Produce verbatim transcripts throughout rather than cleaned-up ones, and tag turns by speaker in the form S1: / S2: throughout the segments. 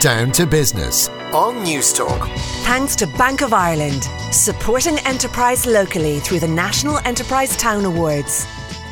S1: Down to Business on Newstalk.
S2: Thanks to Bank of Ireland, supporting enterprise locally through the National Enterprise Town Awards.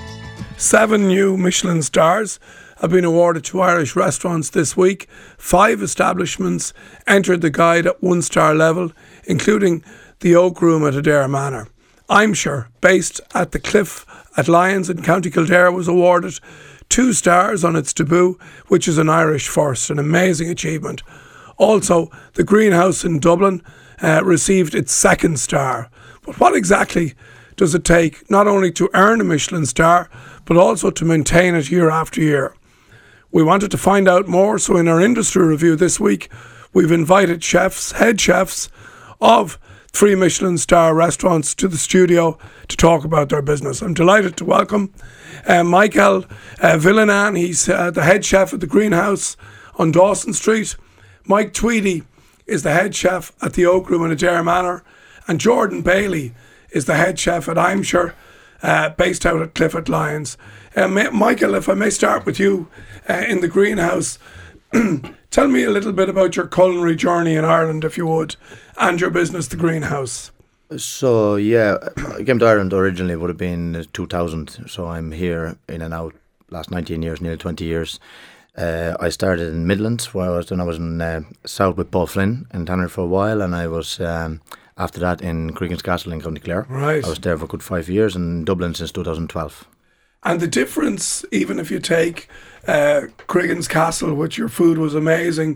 S3: Seven new Michelin stars have been awarded to Irish restaurants this week. Five establishments entered the guide at one-star level, including the Oak Room at Adare Manor. I'm Sure, based at the Cliff at Lyons in County Kildare, was awarded two stars on its debut, which is an Irish first, an amazing achievement. Also, the Greenhouse in Dublin uh, received its second star. But what exactly does it take not only to earn a Michelin star, but also to maintain it year after year? We wanted to find out more, so in our industry review this week, we've invited chefs, head chefs of three Michelin star restaurants to the studio to talk about their business. I'm delighted to welcome uh, Michael uh, Villanan. He's uh, the head chef at the Greenhouse on Dawson Street. Mike Tweedy is the head chef at the Oak Room in Adare Manor. And Jordan Bailey is the head chef at I'm Sure, uh, based out at Cliff at Lyons. Uh, Ma- Michael, if I may start with you uh, in the Greenhouse, tell me a little bit about your culinary journey in Ireland, if you would, and your business, the Greenhouse.
S4: So, yeah, I came to Ireland originally, would have been two thousand. So I'm here in and out last nineteen years, nearly twenty years. Uh, I started in Midlands, where I was, and I was in uh, South with Paul Flynn in Tanner for a while, and I was, um, after that, in Cregan's Castle in County Clare.
S3: Right.
S4: I was there for a good five years, and in Dublin since two thousand twelve.
S3: And the difference, even if you take uh, Cregan's Castle, which your food was amazing,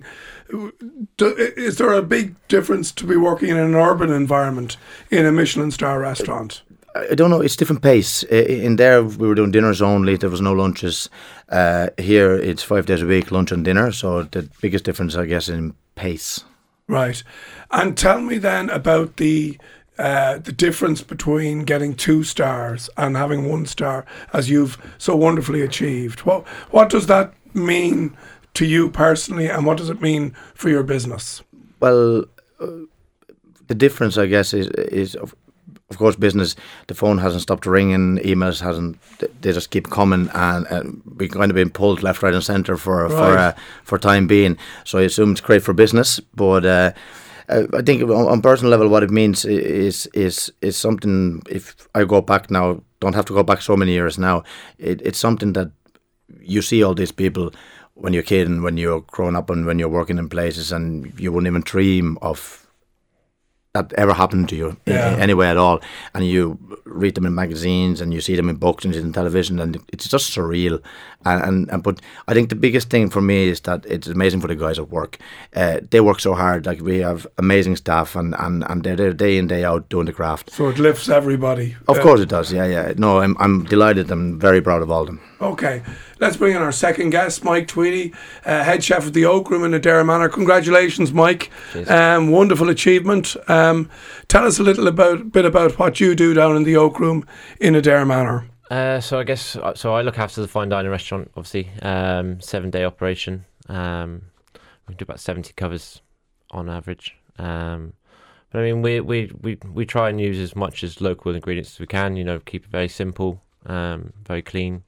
S3: do, is there a big difference to be working in an urban environment in a Michelin star restaurant?
S4: I don't know, it's different pace. In there, we were doing dinners only, there was no lunches. Uh, here, it's five days a week, lunch and dinner, so the biggest difference, I guess, in pace.
S3: Right. And tell me then about the uh, the difference between getting two stars and having one star, as you've so wonderfully achieved. What, what does that mean to you personally, and what does it mean for your business?
S4: Well, uh, the difference, I guess, is... is of, Of course, business, the phone hasn't stopped ringing, emails hasn't, they just keep coming, and uh, we've kind of been pulled left, right and centre for, right. for, uh, for time being. So I assume it's great for business, but uh, uh, I think on, on personal level what it means is is is something, if I go back now, don't have to go back so many years now, it, it's something that you see all these people when you're a kid and when you're growing up and when you're working in places, and you wouldn't even dream of that ever happened to you yeah. in any way at all, and you read them in magazines and you see them in books and in television, and it's just surreal. And, and, and but I think the biggest thing for me is that it's amazing for the guys at work. Uh, they work so hard. Like, we have amazing staff, and, and, and they're there day in, day out doing the craft.
S3: So it lifts everybody.
S4: Of
S3: uh,
S4: course it does. Yeah, yeah. No, I'm I'm delighted. I'm very proud of all of them.
S3: Okay, let's bring in our second guest, Mike Tweedy, uh, head chef at the Oak Room in Adare Manor. Congratulations, Mike. Um, wonderful achievement. Um, tell us a little about bit about what you do down in the Oak Room in Adare Manor.
S5: Uh, so I guess so. I look after the fine dining restaurant, obviously. Um, seven day operation. Um, we do about seventy covers on average. Um, but I mean, we we we we try and use as much as local ingredients as we can. You know, keep it very simple, um, very clean.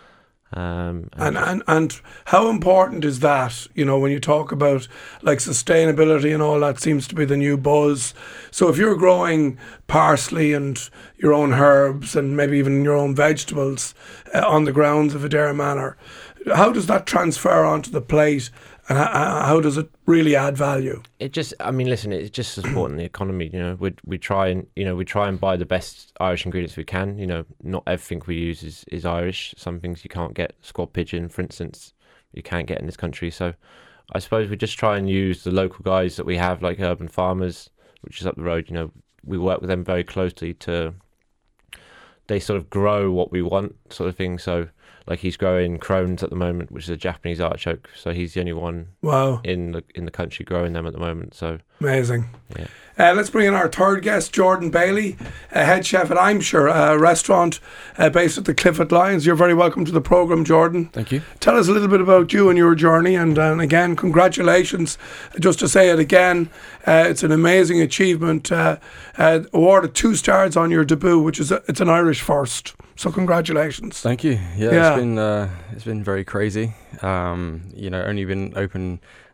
S5: Um,
S3: and, and, and and how important is that, you know, when you talk about like sustainability and all that seems to be the new buzz. So if you're growing parsley and your own herbs and maybe even your own vegetables uh, on the grounds of Adare Manor, how does that transfer onto the plate, and how, how does it really add value?
S5: It just, I mean, listen, it's just supporting the economy. You know, we we try and you know we try and buy the best Irish ingredients we can. You know, not everything we use is, is Irish. Some things you can't get. Squab pigeon, for instance, you can't get in this country. So, I suppose we just try and use the local guys that we have, like Urban Farmers, which is up the road. You know, we work with them very closely to. They sort of grow what we want, sort of thing. So. Like, he's growing crones at the moment, which is a Japanese artichoke. So he's the only one
S3: wow.
S5: in the in the country growing them at the moment. So
S3: amazing.
S5: Yeah.
S3: Uh, let's bring in our third guest, Jordan Bailey, uh, head chef at I'm Sure, a restaurant uh, based at the Cliff at Lyons. You're very welcome to the programme, Jordan.
S6: Thank you.
S3: Tell us a little bit about you and your journey, and, and again, congratulations. Just to say it again, uh, it's an amazing achievement. Uh, uh, awarded two stars on your debut, which is a, it's an Irish first. So congratulations.
S6: Thank you. Yeah,
S3: yeah.
S6: it's been uh, it's been very crazy. Um, you know, only been open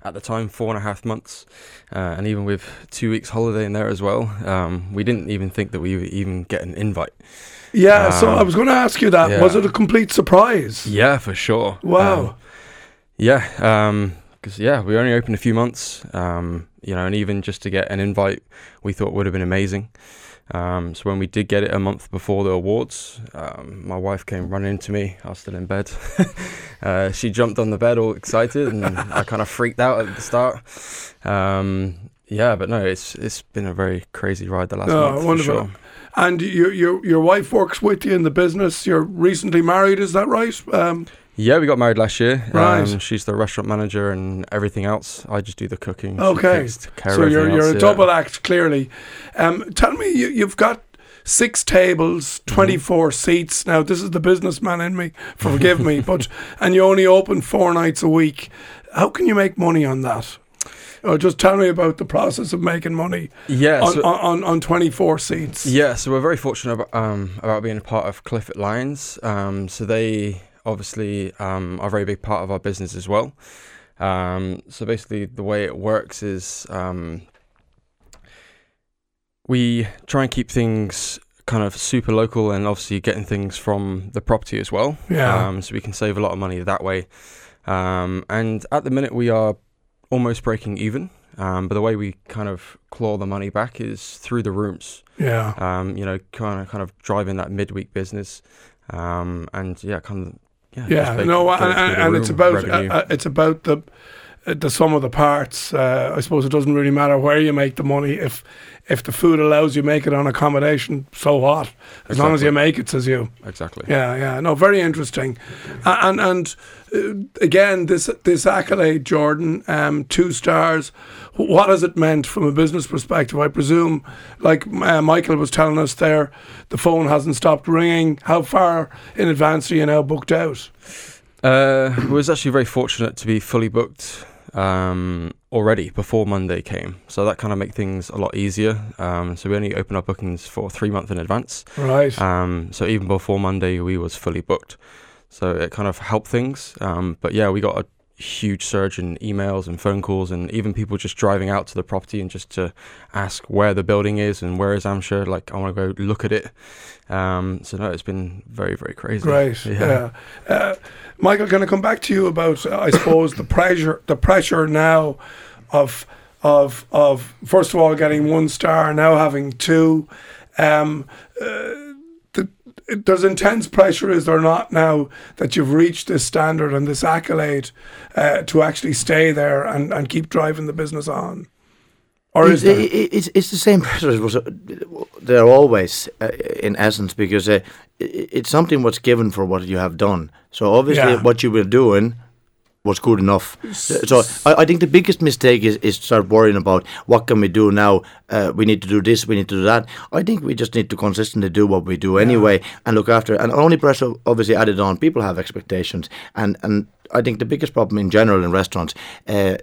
S6: at the time, four and a half months, uh, and even with two weeks holiday in there as well, um, we didn't even think that we would even get an invite.
S3: Yeah,
S6: um,
S3: so I was going to ask you that.
S6: yeah.
S3: Was it a complete surprise?
S6: Yeah, for sure.
S3: Wow.
S6: Um, yeah, because um, yeah, we only opened a few months, um, you know, and even just to get an invite, we thought would have been amazing. Um, so when we did get it a month before the awards, um, my wife came running into me. I was still in bed. uh, she jumped on the bed all excited, and I kind of freaked out at the start. Um, yeah, but no, it's it's been a very crazy ride the last
S3: Oh,
S6: month.
S3: wonderful.
S6: For sure.
S3: And your your your wife works with you in the business. You're recently married, is that right? Um,
S6: Yeah, we got married last year.
S3: Right.
S6: Um, she's the restaurant manager and everything else. I just do the cooking. She
S3: okay.
S6: takes care
S3: So
S6: of
S3: you're
S6: everything
S3: you're
S6: else,
S3: a
S6: yeah.
S3: double act, clearly. Um, tell me, you, you've got six tables, twenty-four
S6: Mm-hmm.
S3: seats. Now, this is the businessman in me. Forgive me, but and you only open four nights a week. How can you make money on that? Or just tell me about the process of making money
S6: Yeah,
S3: on,
S6: so,
S3: on, on, on twenty-four seats.
S6: yeah. So we're very fortunate about, um, about being a part of Clifford Lions. Um, so they obviously um, are a very big part of our business as well. Um, so basically, the way it works is um, we try and keep things kind of super local, and obviously getting things from the property as well.
S3: Yeah.
S6: Um, so we can save a lot of money that way. Um, and at the minute, we are almost breaking even. Um, but the way we kind of claw the money back is through the rooms.
S3: Yeah.
S6: Um, you know, kind of kind of driving that midweek business. Um, and yeah, kind of yeah.
S3: Yeah,
S6: just make-
S3: no,
S6: get it
S3: and,
S6: through
S3: and,
S6: the
S3: and it's
S6: room
S3: about
S6: revenue.
S3: uh, uh, it's about the uh, the sum of the parts. Uh, I suppose it doesn't really matter where you make the money if if the food allows you make it on accommodation. So what? As long as
S6: Exactly.
S3: you make it, says you.
S6: Exactly.
S3: Yeah, yeah. No, very interesting. Uh, and and uh, again, this this accolade, Jordan, um, two stars. Wh- What has it meant from a business perspective? I presume, like uh, Michael was telling us there, the phone hasn't stopped ringing. How far in advance are you now booked out?
S6: Uh, we was actually very fortunate to be fully booked um, already before Monday came, so that kind of make things a lot easier. Um, so we only open our bookings for three months in advance.
S3: Right.
S6: Um, so even before Monday, we was fully booked. So it kind of helped things. Um, but yeah, we got a huge surge in emails and phone calls, and even people just driving out to the property and just to ask where the building is and where is Amshire. Like, I want to go look at it. Um, so no, it's been very, very crazy.
S3: Great. Yeah. Uh, Michael, can I come back to you about, uh, I suppose, the pressure, the pressure now of, of, of first of all getting one star, now having two. Um, uh, the, there's intense pressure, is there not, now that you've reached this standard and this accolade, uh, to actually stay there and, and keep driving the business on? Or is
S4: It's,
S3: there?
S4: it- it's, it's the same pressure as was uh, there always, uh, in essence, because uh, i- it's something what's given for what you have done. So obviously,
S3: Yeah.
S4: what you were doing was good enough. So I, I think the biggest mistake is, is start worrying about what can we do now. Uh, we need to do this. We need to do that. I think we just need to consistently do what we do anyway and look after. And only pressure, obviously, added on. People have expectations, and and I think the biggest problem in general in restaurants. Uh,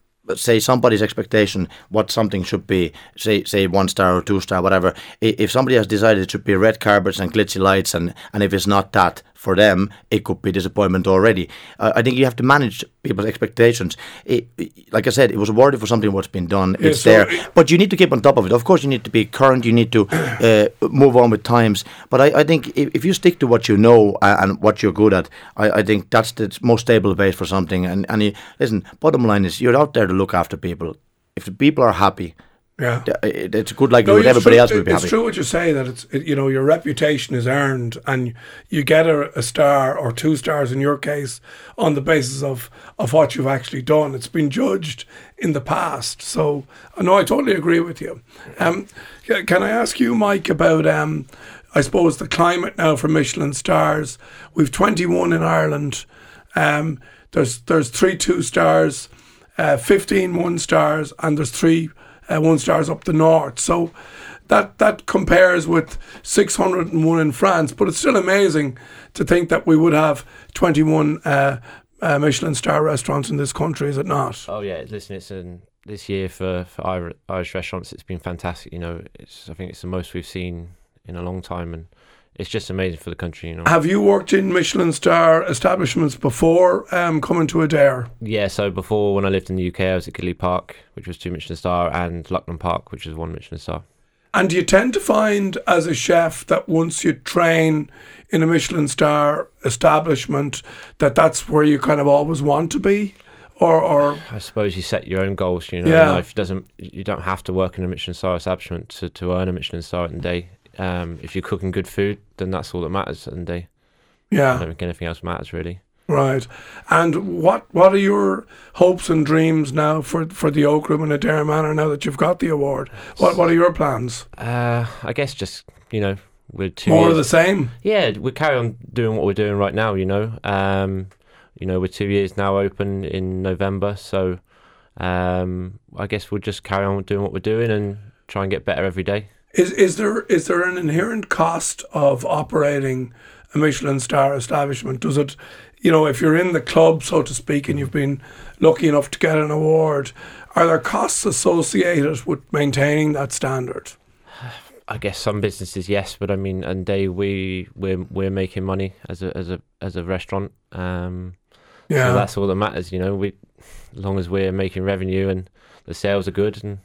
S4: say somebody's expectation what something should be, say say one star or two star, whatever. I- If somebody has decided it should be red carpets and glitzy lights, and, and if it's not that for them, it could be disappointment already. Uh, I think you have to manage people's expectations. It, it- like I said, it was awarded for something what's been done.
S3: Yeah,
S4: it's
S3: so
S4: there,
S3: it-
S4: but you need to keep on top of it. Of course, you need to be current. You need to uh, move on with times. But I, I think if, if you stick to what you know uh, and what you're good at, I, I think that's the most stable base for something. And and you, listen, bottom line is you're out there to look after people. If the people are happy,
S3: Yeah.
S4: th- it- it's a good likelihood
S3: it's
S4: everybody
S3: true,
S4: else will be
S3: it's
S4: happy.
S3: true what you say, that it's it, you know, your reputation is earned, and you get a, a star or two stars in your case on the basis of of what you've actually done. It's been judged in the past, so I know I totally agree with you. Um, ca- can I ask you, Mike, about um, I suppose the climate now for Michelin stars? We've twenty-one in Ireland. Um, there's there's three two stars, uh, fifteen one stars, and there's three uh, one stars up the north. So that that compares with six hundred one in France. But it's still amazing to think that we would have twenty-one uh, uh, Michelin star restaurants in this country, is it not?
S5: Oh yeah, listen, it's an this year for for Ir- Irish restaurants, it's been fantastic. You know, it's I think it's the most we've seen in a long time, and it's just amazing for the country, you know.
S3: Have you worked in Michelin star establishments before um, coming to Adare?
S5: Yeah, so before, when I lived in the U K, I was at Gidley Park, which was two Michelin star, and Lucknow Park, which was one Michelin star.
S3: And do you tend to find as a chef that once you train in a Michelin star establishment that that's where you kind of always want to be? Or, or
S5: I suppose you set your own goals, you know.
S3: Yeah.
S5: Life doesn't, you don't have to work in a Michelin star establishment to, to earn a Michelin star in the day. Um, if you're cooking good food, then that's all that matters in the day.
S3: Yeah.
S5: I don't think anything else matters, really.
S3: Right. And what what are your hopes and dreams now for, for the Oak Room in Adare Manor now that you've got the award? What what are your plans?
S5: Uh, I guess just, you know, we're two
S3: More
S5: years,
S3: of the same?
S5: Yeah, we carry on doing what we're doing right now, you know. Um, you know, we're two years now open in November, so um, I guess we'll just carry on doing what we're doing and try and get better every day.
S3: Is is there is there an inherent cost of operating a Michelin star establishment? Does it, you know, if you're in the club, so to speak, and you've been lucky enough to get an award, are there costs associated with maintaining that standard?
S5: I guess some businesses, yes, but I mean, and they we we're we're making money as a as a as a restaurant. Um,
S3: Yeah.
S5: so that's all that matters, you know. We, as long as we're making revenue and the sales are good. And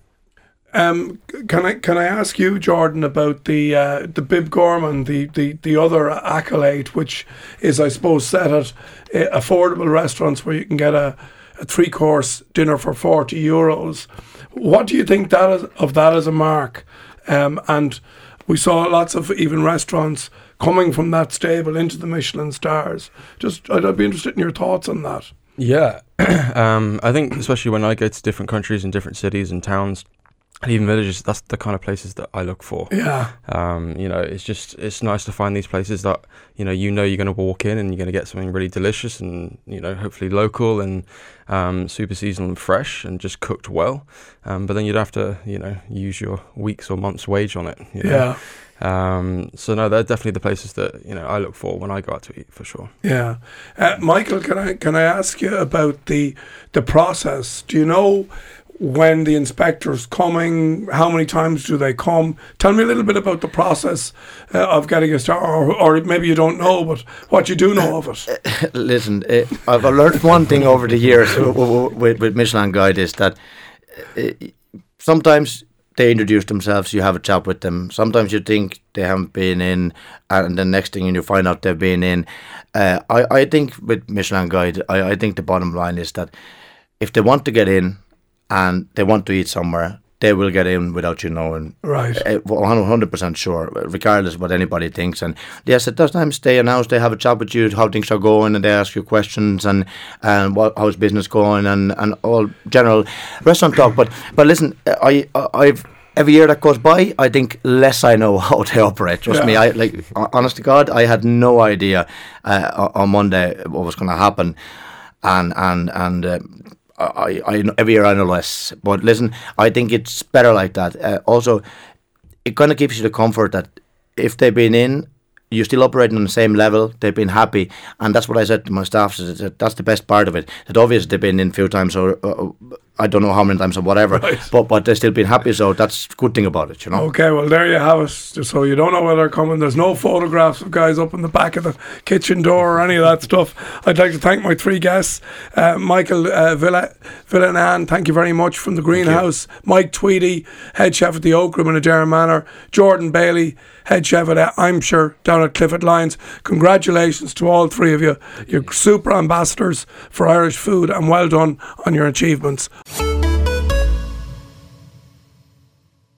S3: Um, can I can I ask you, Jordan, about the uh, the Bib Gorman, the, the, the other accolade, which is, I suppose, set at uh, affordable restaurants where you can get a, a three course dinner for forty euros. What do you think that is, of that as a mark? Um, and we saw lots of even restaurants coming from that stable into the Michelin stars. Just, I'd, I'd be interested in your thoughts on that.
S6: Yeah, um, I think especially when I go to different countries and different cities and towns, and even villages, that's the kind of places that I look for.
S3: Yeah.
S6: Um, you know, it's just, it's nice to find these places that, you know, you know you're going to walk in and you're going to get something really delicious and, you know, hopefully local and um, super seasonal and fresh and just cooked well. Um, but then you'd have to, you know, use your weeks or months' wage on it. You know?
S3: Yeah.
S6: Um, so no, they're definitely the places that, you know, I look for when I go out to eat, for sure.
S3: Yeah. Uh, Michael, can I can I ask you about the the process? Do you know when the inspector's coming? How many times do they come? Tell me a little bit about the process uh, of getting a star, or, or maybe you don't know, but what you do know of it.
S4: Listen, uh, I've learned one thing over the years with, with Michelin Guide is that uh, sometimes they introduce themselves, you have a chat with them. Sometimes you think they haven't been in, and the next thing you find out they've been in. Uh, I, I think with Michelin Guide, I, I think the bottom line is that if they want to get in and they want to eat somewhere, they will get in without you knowing.
S3: Right.
S4: Uh, one hundred percent sure, regardless of what anybody thinks. And yes, at those times they announce, they have a chat with you, how things are going, and they ask you questions and and what how's business going and, and all general restaurant talk. But but listen, I I've every year that goes by, I think less I know how they operate. Trust
S3: Yeah.
S4: me, I like honest to God, I had no idea uh, on Monday what was going to happen, and and and. Uh, I, I every year I know less, but listen, I think it's better like that. Uh, also, it kind of gives you the comfort that if they've been in, you're still operating on the same level. They've been happy, and that's what I said to my staff. Is that that's the best part of it. That obviously they've been in a few times, or uh, I don't know how many times or whatever,
S3: Right.
S4: but but they've still been happy. So that's the good thing about it, you know.
S3: Okay, well, there you have it. Just so you don't know where they're coming, there's no photographs of guys up in the back of the kitchen door or any of that stuff. I'd like to thank my three guests. Uh, Michael uh, Villa, Villanan, thank you very much from the Greenhouse. Mike Tweedy, head chef at the Oak Room in Adare Manor. Jordan Bailey, head chef at uh, I'm Sure down at Clifford Lyons. Congratulations to all three of you. You're super ambassadors for Irish food, and well done on your achievements.